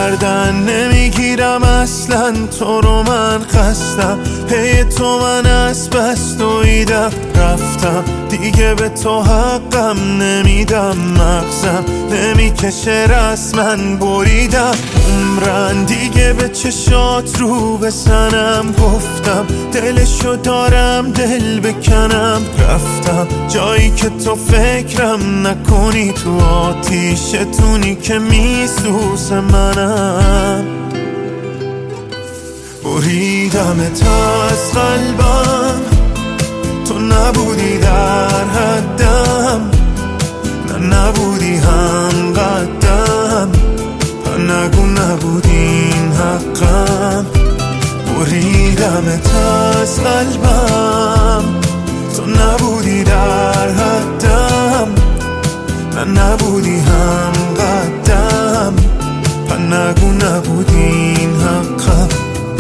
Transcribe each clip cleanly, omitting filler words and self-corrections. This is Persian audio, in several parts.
گردن نمیگیرم اصلا، تو رو من خستم، پی تو من از بس دویدم رفتم، دیگه به تو حقم نمیدم، مغزم نمیکشه رسما بریدم، عمرن دیگه به چشات رو بزنم، گفتم دلشو دارم دل بکنم، رفتم جایی که تو فکرم نکنی، تو آتیشتونی که میسوز منم، بریدم تا از قلبم، تو نبودی در حدم، نه نبودی هم قدم، نگو نبودین حقم، بریدم تا از قلبم، تو نبودی در حدم، نه نبودی هم قدم، نگو نبودین حقم.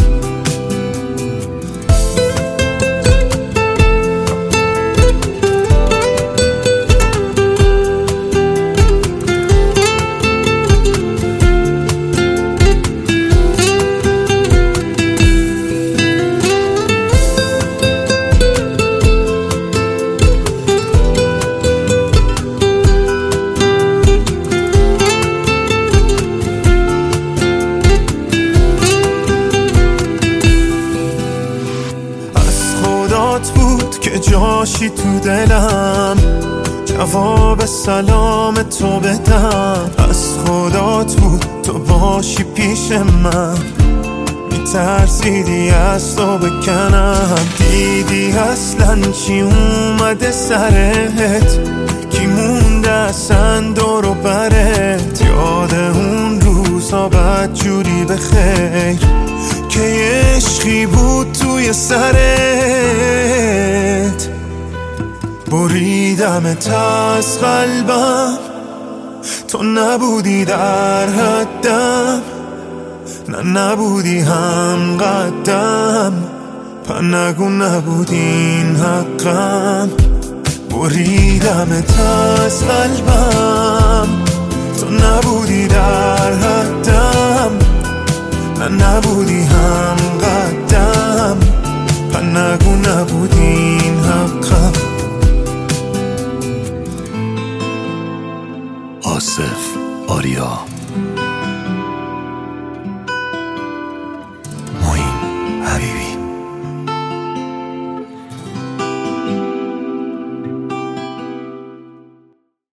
بود که جاشی تو دلم، جواب سلام تو بدم، از خدات بود تو باشی پیش من، میترسیدی از تو بکنم، دیدی اصلا چی اومده سرت، کی مونده اصلا دور و برت، یاد اون روزا بدجوری بخیر که عشقی بود توی سرت، بریدم تا از قلبم، تو نبودی در حدم، نه نبودی هم قدم، نگو نبودین حقم، بریدم تا از قلبم، تو نبودی در حدم، نه نبودی هم قدم، نگو نبودین حقم. آصف آریا